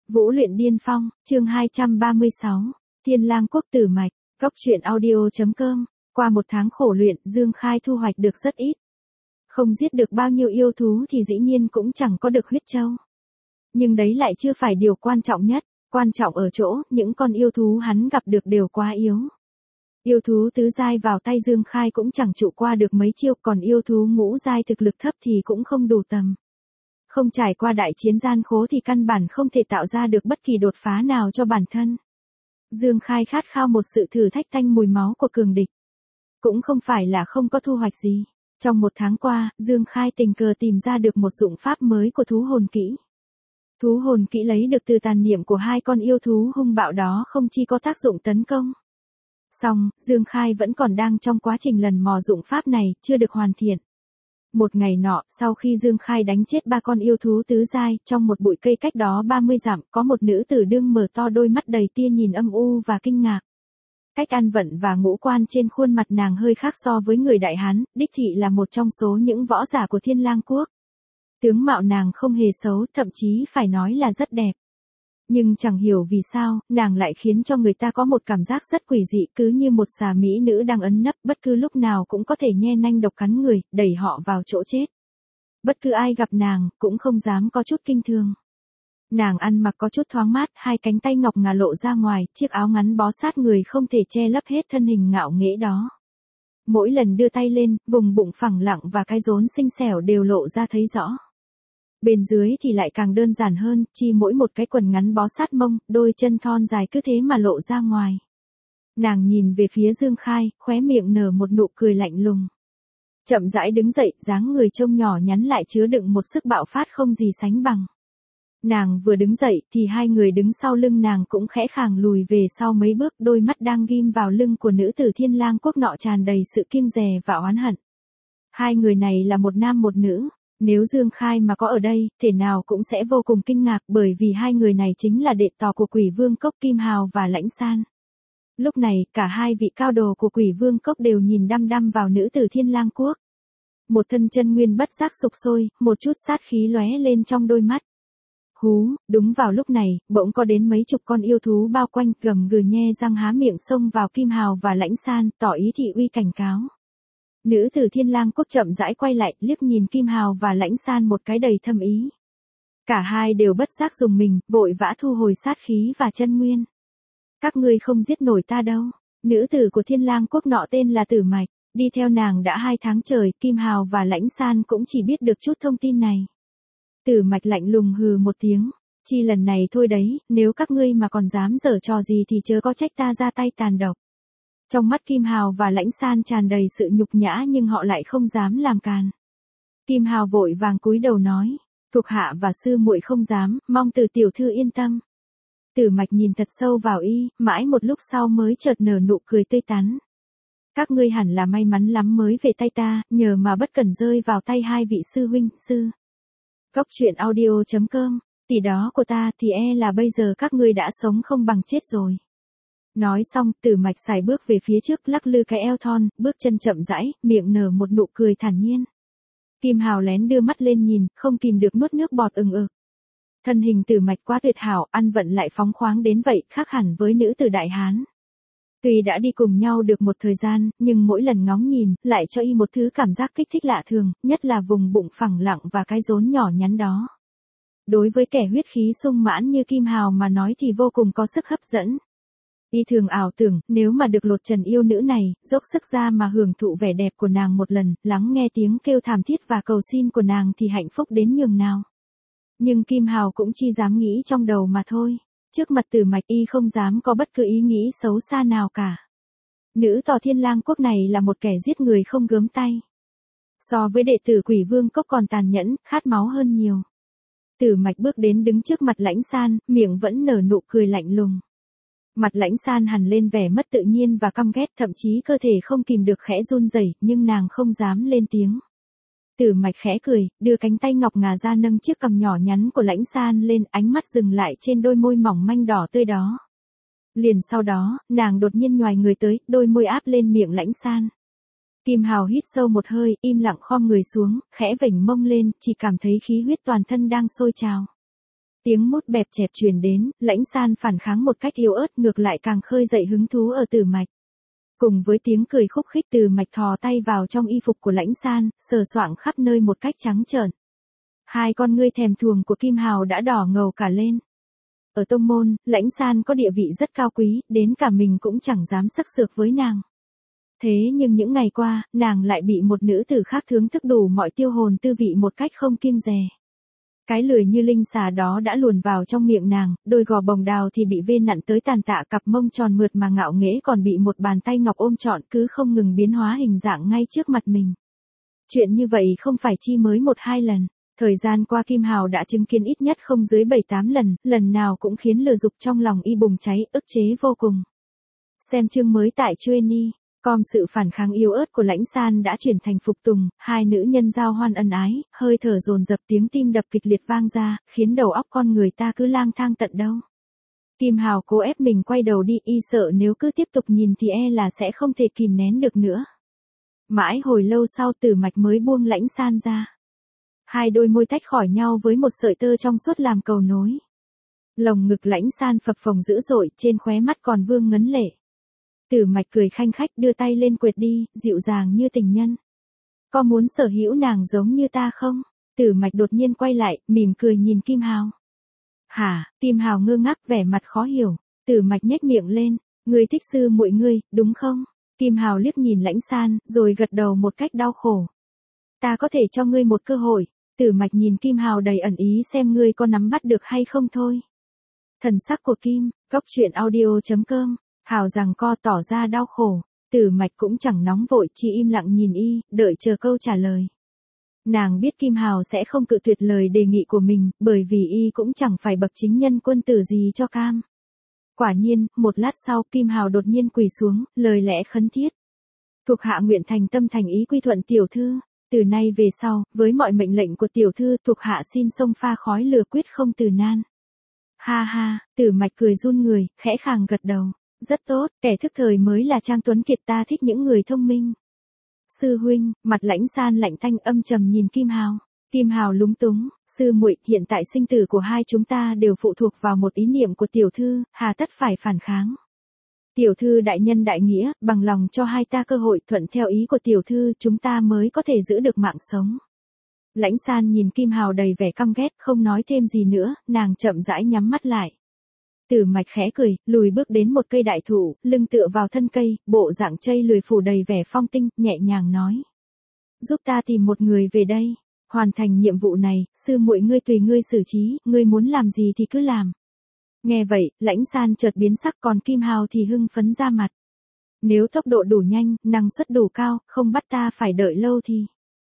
Vũ luyện điên phong, chương 236, Thiên Lang Quốc Tử Mạch, Góc truyện audio.com. Qua một tháng khổ luyện, Dương Khai thu hoạch được rất ít. Không giết được bao nhiêu yêu thú thì dĩ nhiên cũng chẳng có được huyết châu. Nhưng đấy lại chưa phải điều quan trọng nhất, quan trọng ở chỗ, những con yêu thú hắn gặp được đều quá yếu. Yêu thú tứ giai vào tay Dương Khai cũng chẳng trụ qua được mấy chiêu, còn yêu thú ngũ giai thực lực thấp thì cũng không đủ tầm. Không trải qua đại chiến gian khổ thì căn bản không thể tạo ra được bất kỳ đột phá nào cho bản thân. Dương Khai khát khao một sự thử thách tanh mùi máu của cường địch. Cũng không phải là không có thu hoạch gì. Trong một tháng qua, Dương Khai tình cờ tìm ra được một dụng pháp mới của thú hồn kỹ. Thú hồn kỹ lấy được từ tàn niệm của hai con yêu thú hung bạo đó không chỉ có tác dụng tấn công. Song, Dương Khai vẫn còn đang trong quá trình lần mò dụng pháp này, chưa được hoàn thiện. Một ngày nọ, sau khi Dương Khai đánh chết 3 con yêu thú tứ giai, trong một bụi cây cách đó 30 dặm, có một nữ tử đương mở to đôi mắt đầy tia nhìn âm u và kinh ngạc. Cách ăn vận và ngũ quan trên khuôn mặt nàng hơi khác so với người Đại Hán, đích thị là một trong số những võ giả của Thiên Lang Quốc. Tướng mạo nàng không hề xấu, thậm chí phải nói là rất đẹp. Nhưng chẳng hiểu vì sao, nàng lại khiến cho người ta có một cảm giác rất quỷ dị, cứ như một xà mỹ nữ đang ẩn nấp, bất cứ lúc nào cũng có thể nhe nanh độc cắn người, đẩy họ vào chỗ chết. Bất cứ ai gặp nàng, cũng không dám có chút kinh thường. Nàng ăn mặc có chút thoáng mát, hai cánh tay ngọc ngà lộ ra ngoài, chiếc áo ngắn bó sát người không thể che lấp hết thân hình ngạo nghễ đó. Mỗi lần đưa tay lên, vùng bụng phẳng lặng và cái rốn xinh xẻo đều lộ ra thấy rõ. Bên dưới thì lại càng đơn giản hơn, chỉ mỗi một cái quần ngắn bó sát mông, đôi chân thon dài cứ thế mà lộ ra ngoài. Nàng nhìn về phía Dương Khai, khóe miệng nở một nụ cười lạnh lùng. Chậm rãi đứng dậy, dáng người trông nhỏ nhắn lại chứa đựng một sức bạo phát không gì sánh bằng. Nàng vừa đứng dậy thì hai người đứng sau lưng nàng cũng khẽ khàng lùi về sau mấy bước, đôi mắt đang ghim vào lưng của nữ tử Thiên Lang Quốc nọ tràn đầy sự kiêng dè và oán hận. Hai người này là một nam một nữ. Nếu Dương Khai mà có ở đây, thể nào cũng sẽ vô cùng kinh ngạc, bởi vì hai người này chính là đệ tò của Quỷ Vương Cốc Kim Hào và Lãnh San. Lúc này, cả hai vị cao đồ của Quỷ Vương Cốc đều nhìn đăm đăm vào nữ tử Thiên Lang Quốc. Một thân chân nguyên bất giác sục sôi, một chút sát khí lóe lên trong đôi mắt. Hú, đúng vào lúc này, bỗng có đến mấy chục con yêu thú bao quanh, gầm gừ nhe răng há miệng xông vào Kim Hào và Lãnh San, tỏ ý thị uy cảnh cáo. Nữ tử Thiên Lang Quốc chậm rãi quay lại, liếc nhìn Kim Hào và Lãnh San một cái đầy thâm ý. Cả hai đều bất giác dùng mình, vội vã thu hồi sát khí và chân nguyên. Các ngươi không giết nổi ta đâu. Nữ tử của Thiên Lang Quốc nọ tên là Tử Mạch, đi theo nàng đã 2 tháng trời, Kim Hào và Lãnh San cũng chỉ biết được chút thông tin này. Tử Mạch lạnh lùng hừ một tiếng, chi lần này thôi đấy, nếu các ngươi mà còn dám giở trò gì thì chớ có trách ta ra tay tàn độc. Trong mắt Kim Hào và Lãnh San tràn đầy sự nhục nhã nhưng họ lại không dám làm càn. Kim Hào vội vàng cúi đầu nói, thuộc hạ và sư muội không dám, mong từ tiểu thư yên tâm. Tử Mạch nhìn thật sâu vào y, mãi một lúc sau mới chợt nở nụ cười tươi tắn. Các ngươi hẳn là may mắn lắm mới về tay ta, nhờ mà bất cẩn rơi vào tay hai vị sư huynh, sư. Góc truyện audio.com, tỷ đó của ta thì là bây giờ các ngươi đã sống không bằng chết rồi. Nói xong, Tử Mạch xài bước về phía trước, lắc lư cái eo thon, bước chân chậm rãi, miệng nở một nụ cười thản nhiên. Kim Hào lén đưa mắt lên nhìn, không kìm được nuốt nước bọt ừng ực. Thân hình Tử Mạch quá tuyệt hảo, ăn vận lại phóng khoáng đến vậy, khác hẳn với nữ tử Đại Hán. Tuy đã đi cùng nhau được một thời gian, nhưng mỗi lần ngóng nhìn, lại cho y một thứ cảm giác kích thích lạ thường, nhất là vùng bụng phẳng lặng và cái rốn nhỏ nhắn đó. Đối với kẻ huyết khí sung mãn như Kim Hào mà nói thì vô cùng có sức hấp dẫn. Y thường ảo tưởng, nếu mà được lột trần yêu nữ này, dốc sức ra mà hưởng thụ vẻ đẹp của nàng một lần, lắng nghe tiếng kêu thảm thiết và cầu xin của nàng thì hạnh phúc đến nhường nào. Nhưng Kim Hào cũng chỉ dám nghĩ trong đầu mà thôi. Trước mặt Tử Mạch y không dám có bất cứ ý nghĩ xấu xa nào cả. Nữ tò Thiên Lang Quốc này là một kẻ giết người không gớm tay. So với đệ tử Quỷ Vương Cốc còn tàn nhẫn, khát máu hơn nhiều. Tử Mạch bước đến đứng trước mặt Lãnh San, miệng vẫn nở nụ cười lạnh lùng. Mặt Lãnh San hằn lên vẻ mất tự nhiên và căm ghét, thậm chí cơ thể không kìm được khẽ run rẩy, nhưng nàng không dám lên tiếng. Tử Mạch khẽ cười, đưa cánh tay ngọc ngà ra nâng chiếc cằm nhỏ nhắn của Lãnh San lên, ánh mắt dừng lại trên đôi môi mỏng manh đỏ tươi đó. Liền sau đó, nàng đột nhiên nhoài người tới, đôi môi áp lên miệng Lãnh San. Kim Hào hít sâu một hơi, im lặng khom người xuống, khẽ vểnh mông lên, chỉ cảm thấy khí huyết toàn thân đang sôi trào. Tiếng mút bẹp chẹp truyền đến, Lãnh San phản kháng một cách yếu ớt ngược lại càng khơi dậy hứng thú ở Tử Mạch. Cùng với tiếng cười khúc khích Tử Mạch thò tay vào trong y phục của Lãnh San, sờ soạng khắp nơi một cách trắng trợn. Hai con ngươi thèm thuồng của Kim Hào đã đỏ ngầu cả lên. Ở tông môn, Lãnh San có địa vị rất cao quý, đến cả mình cũng chẳng dám sắc sược với nàng. Thế nhưng những ngày qua, nàng lại bị một nữ tử khác thưởng thức đủ mọi tiêu hồn tư vị một cách không kiêng dè. Cái lười như linh xà đó đã luồn vào trong miệng nàng, đôi gò bồng đào thì bị vê nặn tới tàn tạ, cặp mông tròn mượt mà ngạo nghễ còn bị một bàn tay ngọc ôm trọn, cứ không ngừng biến hóa hình dạng ngay trước mặt mình. Chuyện như vậy không phải chi mới một hai lần. Thời gian qua Kim Hào đã chứng kiến ít nhất không dưới 7-8 lần, lần nào cũng khiến lửa dục trong lòng y bùng cháy, ức chế vô cùng. Xem chương mới tại Trueni. Sự phản kháng yếu ớt của Lãnh San đã chuyển thành phục tùng, hai nữ nhân giao hoan ân ái, hơi thở dồn dập, tiếng tim đập kịch liệt vang ra, khiến đầu óc con người ta cứ lang thang tận đâu. Kim Hào cố ép mình quay đầu đi, y sợ nếu cứ tiếp tục nhìn thì là sẽ không thể kìm nén được nữa. Mãi hồi lâu sau Tử Mạch mới buông Lãnh San ra. Hai đôi môi tách khỏi nhau với một sợi tơ trong suốt làm cầu nối. Lồng ngực Lãnh San phập phồng dữ dội, trên khóe mắt còn vương ngấn lệ. Tử Mạch cười khanh khách đưa tay lên quệt đi, dịu dàng như tình nhân. Có muốn sở hữu nàng giống như ta không? Tử Mạch đột nhiên quay lại, mỉm cười nhìn Kim Hào. Hả? Kim Hào ngơ ngác vẻ mặt khó hiểu. Tử Mạch nhếch miệng lên, ngươi thích sư muội ngươi, đúng không? Kim Hào liếc nhìn Lãnh San, rồi gật đầu một cách đau khổ. Ta có thể cho ngươi một cơ hội. Tử Mạch nhìn Kim Hào đầy ẩn ý xem ngươi có nắm bắt được hay không thôi. Thần sắc của Kim, goctruyện.audio.com. Hào rằng co tỏ ra đau khổ, Tử Mạch cũng chẳng nóng vội, chỉ im lặng nhìn y, đợi chờ câu trả lời. Nàng biết Kim Hào sẽ không cự tuyệt lời đề nghị của mình, bởi vì y cũng chẳng phải bậc chính nhân quân tử gì cho cam. Quả nhiên, một lát sau Kim Hào đột nhiên quỳ xuống, lời lẽ khấn thiết. Thuộc hạ nguyện thành tâm thành ý quy thuận tiểu thư, từ nay về sau, với mọi mệnh lệnh của tiểu thư thuộc hạ xin xông pha khói lửa quyết không từ nan. Ha ha, Tử Mạch cười run người, khẽ khàng gật đầu. Rất tốt, kẻ thức thời mới là Trang Tuấn Kiệt, ta thích những người thông minh. Sư huynh, mặt Lãnh San lạnh tanh âm trầm nhìn Kim Hào. Kim Hào lúng túng, sư muội, hiện tại sinh tử của hai chúng ta đều phụ thuộc vào một ý niệm của tiểu thư, hà tất phải phản kháng. Tiểu thư đại nhân đại nghĩa, bằng lòng cho hai ta cơ hội, thuận theo ý của tiểu thư chúng ta mới có thể giữ được mạng sống. Lãnh San nhìn Kim Hào đầy vẻ căm ghét, không nói thêm gì nữa, nàng chậm rãi nhắm mắt lại. Tử Mạch khẽ cười, lùi bước đến một cây đại thụ, lưng tựa vào thân cây, bộ dạng chây lười phủ đầy vẻ phong tinh, nhẹ nhàng nói. Giúp ta tìm một người về đây, hoàn thành nhiệm vụ này, sư muội ngươi tùy ngươi xử trí, ngươi muốn làm gì thì cứ làm. Nghe vậy, Lãnh San chợt biến sắc, còn Kim Hào thì hưng phấn ra mặt. Nếu tốc độ đủ nhanh, năng suất đủ cao, không bắt ta phải đợi lâu thì.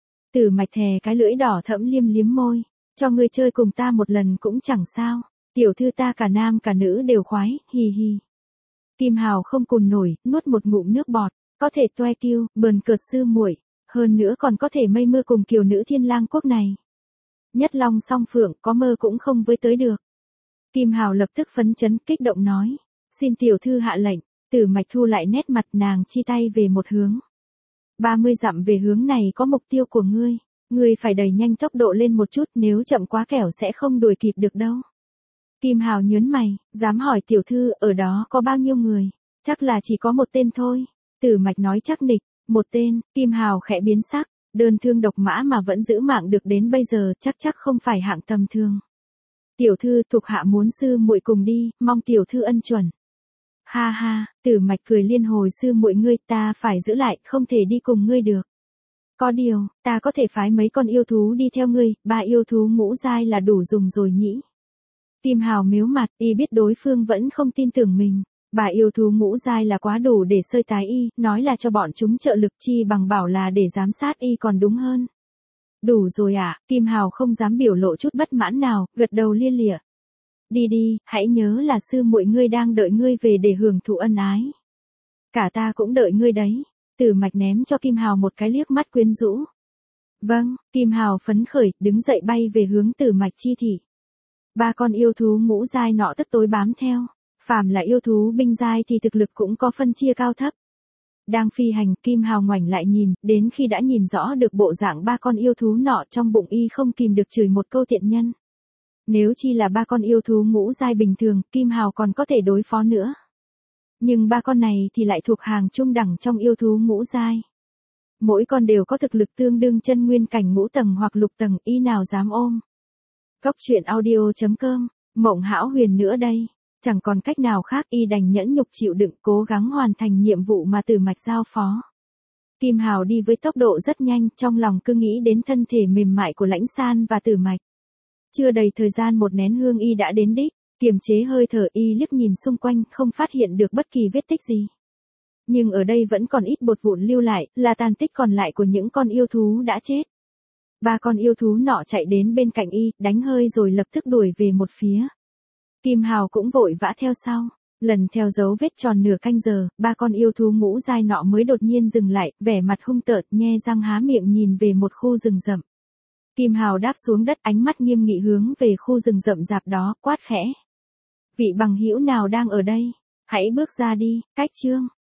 Tử Mạch thè cái lưỡi đỏ thẫm liêm liếm môi, cho ngươi chơi cùng ta một lần cũng chẳng sao. Tiểu thư ta cả nam cả nữ đều khoái, hì hì. Kim Hào không cùn nổi, nuốt một ngụm nước bọt, có thể toe kiêu, bờn cợt sư muội, hơn nữa còn có thể mây mưa cùng kiều nữ Thiên Lang quốc này. Nhất long song phượng, có mơ cũng không với tới được. Kim Hào lập tức phấn chấn, kích động nói, xin tiểu thư hạ lệnh. Tử Mạch thu lại nét mặt, nàng chi tay về một hướng. 30 dặm về hướng này có mục tiêu của ngươi, ngươi phải đẩy nhanh tốc độ lên một chút, nếu chậm quá kẻo sẽ không đuổi kịp được đâu. Kim Hào nhớn mày, dám hỏi tiểu thư, ở đó có bao nhiêu người? Chắc là chỉ có một tên thôi. Tử Mạch nói chắc nịch, một tên. Kim Hào khẽ biến sắc, đơn thương độc mã mà vẫn giữ mạng được đến bây giờ, chắc không phải hạng tầm thường. Tiểu thư, thuộc hạ muốn sư muội cùng đi, mong tiểu thư ân chuẩn. Ha ha, Tử Mạch cười liên hồi, sư muội ngươi ta phải giữ lại, không thể đi cùng ngươi được. Có điều, ta có thể phái mấy con yêu thú đi theo ngươi, 3 yêu thú ngũ giai là đủ dùng rồi nhỉ. Kim Hào mếu mặt, y biết đối phương vẫn không tin tưởng mình. 3 yêu thú ngũ giai là quá đủ để sơi tái y, nói là cho bọn chúng trợ lực chi bằng bảo là để giám sát y còn đúng hơn. Đủ rồi à, Kim Hào không dám biểu lộ chút bất mãn nào, gật đầu lia lịa. Đi đi, hãy nhớ là sư muội ngươi đang đợi ngươi về để hưởng thụ ân ái. Cả ta cũng đợi ngươi đấy. Tử Mạch ném cho Kim Hào một cái liếc mắt quyến rũ. Vâng, Kim Hào phấn khởi, đứng dậy bay về hướng Tử Mạch chi thị. 3 con yêu thú ngũ giai nọ tức tối bám theo. Phàm là yêu thú binh giai thì thực lực cũng có phân chia cao thấp. Đang phi hành, Kim Hào ngoảnh lại nhìn, đến khi đã nhìn rõ được bộ dạng 3 con yêu thú nọ trong bụng y không kìm được chửi một câu tiện nhân. Nếu chỉ là ba con yêu thú ngũ giai bình thường, Kim Hào còn có thể đối phó nữa. Nhưng ba con này thì lại thuộc hàng trung đẳng trong yêu thú ngũ giai. Mỗi con đều có thực lực tương đương chân nguyên cảnh ngũ tầng hoặc lục tầng, y nào dám ôm. Cốc truyện audio.com, Mộng Hão Huyền nữa đây. Chẳng còn cách nào khác, y đành nhẫn nhục chịu đựng, cố gắng hoàn thành nhiệm vụ mà Tử Mạch giao phó. Kim Hào đi với tốc độ rất nhanh, trong lòng cứ nghĩ đến thân thể mềm mại của Lãnh San và Tử Mạch. Chưa đầy thời gian một nén hương y đã đến đích, kiềm chế hơi thở y liếc nhìn xung quanh, không phát hiện được bất kỳ vết tích gì. Nhưng ở đây vẫn còn ít bột vụn lưu lại, là tàn tích còn lại của những con yêu thú đã chết. Ba con yêu thú nọ chạy đến bên cạnh y, đánh hơi rồi lập tức đuổi về một phía. Kim Hào cũng vội vã theo sau. Lần theo dấu vết tròn nửa canh giờ, ba con yêu thú ngũ giai nọ mới đột nhiên dừng lại, vẻ mặt hung tợn, nhe răng há miệng nhìn về một khu rừng rậm. Kim Hào đáp xuống đất, ánh mắt nghiêm nghị hướng về khu rừng rậm rạp đó, quát khẽ. Vị bằng hữu nào đang ở đây? Hãy bước ra đi, cách chương.